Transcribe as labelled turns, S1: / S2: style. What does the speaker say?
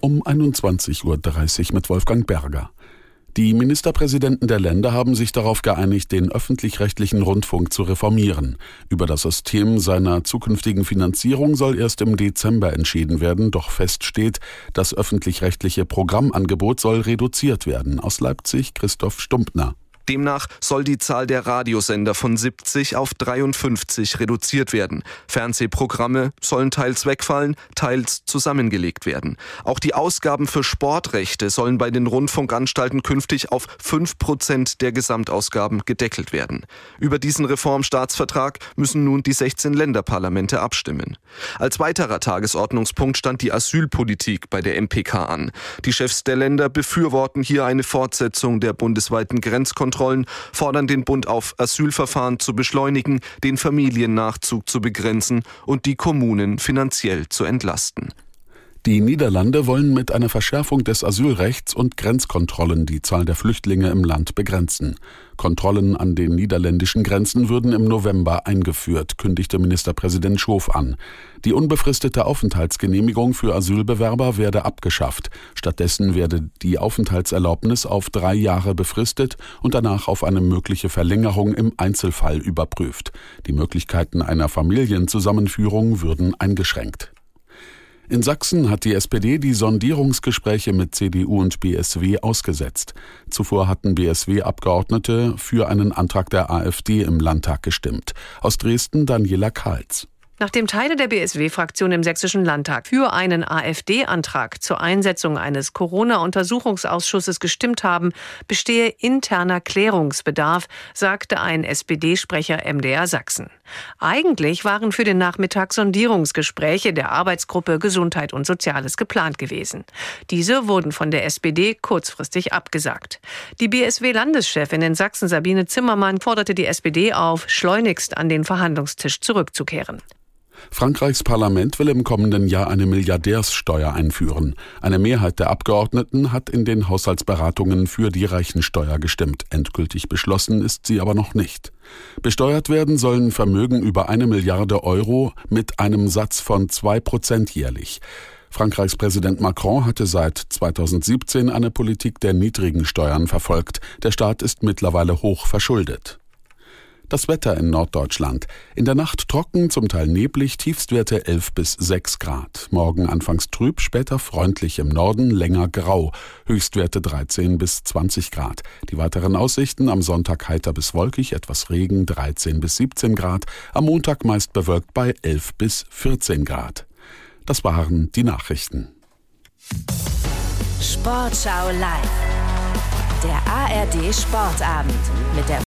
S1: um 21:30 Uhr mit Wolfgang Berger. Die Ministerpräsidenten der Länder haben sich darauf geeinigt, den öffentlich-rechtlichen Rundfunk zu reformieren. Über das System seiner zukünftigen Finanzierung soll erst im Dezember entschieden werden, doch fest steht, das öffentlich-rechtliche Programmangebot soll reduziert werden. Aus Leipzig Christoph Stumptner.
S2: Demnach soll die Zahl der Radiosender von 70 auf 53 reduziert werden. Fernsehprogramme sollen teils wegfallen, teils zusammengelegt werden. Auch die Ausgaben für Sportrechte sollen bei den Rundfunkanstalten künftig auf 5% der Gesamtausgaben gedeckelt werden. Über diesen Reformstaatsvertrag müssen nun die 16 Länderparlamente abstimmen. Als weiterer Tagesordnungspunkt stand die Asylpolitik bei der MPK an. Die Chefs der Länder befürworten hier eine Fortsetzung der bundesweiten Grenzkontrollen, fordern den Bund auf, Asylverfahren zu beschleunigen, den Familiennachzug zu begrenzen und die Kommunen finanziell zu entlasten.
S1: Die Niederlande wollen mit einer Verschärfung des Asylrechts und Grenzkontrollen die Zahl der Flüchtlinge im Land begrenzen. Kontrollen an den niederländischen Grenzen würden im November eingeführt, kündigte Ministerpräsident Schoof an. Die unbefristete Aufenthaltsgenehmigung für Asylbewerber werde abgeschafft. Stattdessen werde die Aufenthaltserlaubnis auf 3 Jahre befristet und danach auf eine mögliche Verlängerung im Einzelfall überprüft. Die Möglichkeiten einer Familienzusammenführung würden eingeschränkt. In Sachsen hat die SPD die Sondierungsgespräche mit CDU und BSW ausgesetzt. Zuvor hatten BSW-Abgeordnete für einen Antrag der AfD im Landtag gestimmt. Aus Dresden Daniela Kahls.
S3: Nachdem Teile der BSW-Fraktion im Sächsischen Landtag für einen AfD-Antrag zur Einsetzung eines Corona-Untersuchungsausschusses gestimmt haben, bestehe interner Klärungsbedarf, sagte ein SPD-Sprecher MDR Sachsen. Eigentlich waren für den Nachmittag Sondierungsgespräche der Arbeitsgruppe Gesundheit und Soziales geplant gewesen. Diese wurden von der SPD kurzfristig abgesagt. Die BSW-Landeschefin in Sachsen, Sabine Zimmermann, forderte die SPD auf, schleunigst an den Verhandlungstisch zurückzukehren.
S1: Frankreichs Parlament will im kommenden Jahr eine Milliardärssteuer einführen. Eine Mehrheit der Abgeordneten hat in den Haushaltsberatungen für die Reichensteuer gestimmt. Endgültig beschlossen ist sie aber noch nicht. Besteuert werden sollen Vermögen über 1 Milliarde Euro mit einem Satz von 2% jährlich. Frankreichs Präsident Macron hatte seit 2017 eine Politik der niedrigen Steuern verfolgt. Der Staat ist mittlerweile hoch verschuldet. Das Wetter in Norddeutschland. In der Nacht trocken, zum Teil neblig, Tiefstwerte 11 bis 6 Grad. Morgen anfangs trüb, später freundlich im Norden, länger grau. Höchstwerte 13 bis 20 Grad. Die weiteren Aussichten: am Sonntag heiter bis wolkig, etwas Regen, 13 bis 17 Grad. Am Montag meist bewölkt bei 11 bis 14 Grad. Das waren die Nachrichten.
S4: Sportschau live. Der ARD Sportabend mit der